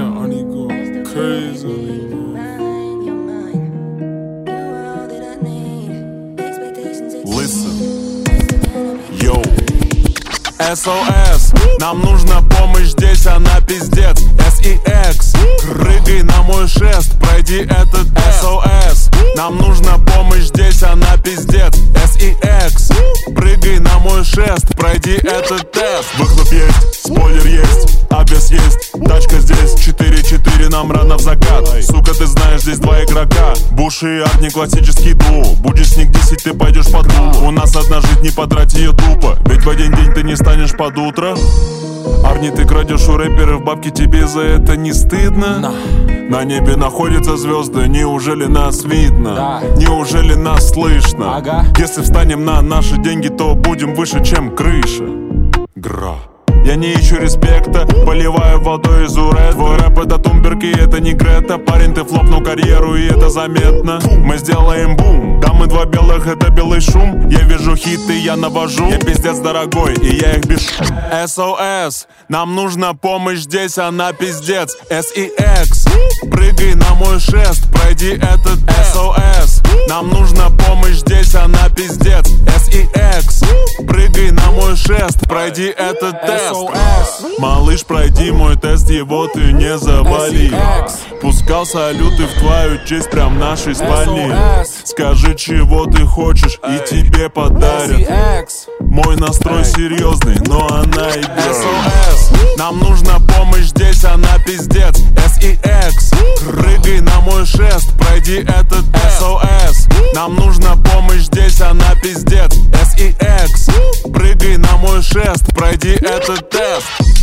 Damn, они go crazy. Listen, yo, SOS, нам нужна помощь здесь, она пиздец. SEX, прыгай на мой шест, пройди этот SOS. Нам нужна помощь здесь, она пиздец. SEX, прыгай на мой шест, пройди этот тест. Выхлоп есть, спойлер есть, обвес есть, тачка здесь. 4-4, нам рано в закат. Сука, ты знаешь, здесь два игрока. Буш и Арт, не классический дуо. Будет снег 10, ты пойдешь под дуло. У нас одна жизнь, не потрать ее тупо, ведь в один день ты не станешь под утро. Арни, ты крадешь у рэперов бабки, тебе за это не стыдно? На небе находятся звезды, неужели нас видно? Неужели нас слышно? Если встанем на наши деньги, то будем выше, чем крыша. Гра. Я не ищу респекта, поливаю водой из уред. Твой рэп это Тумберг и это не Грета. Парень, ты флопнул карьеру и это заметно. Мы сделаем бум, да мы два белых, это белый шум. Я вижу хиты, я навожу. Я пиздец дорогой, и я их бешу. SOS, нам нужна помощь здесь, она пиздец. SEX, прыгай на мой шест, пройди этот SOS. Нам нужна помощь здесь, она пиздец. SEX, прыгай на мой шест, пройди этот тест. Малыш, пройди мой тест, его ты не завали. Пускал салюты в твою честь прям в нашей спальне. Скажи, чего ты хочешь, и тебе подарят. Мой настрой серьезный, но она играет. SOS, нам нужна помощь здесь, она пиздец. SEX, прыгай на мой шест, пройди этот SOS. Нам нужна помощь здесь, она пиздец. SEX, прыгай на мой шест, пройди этот тест.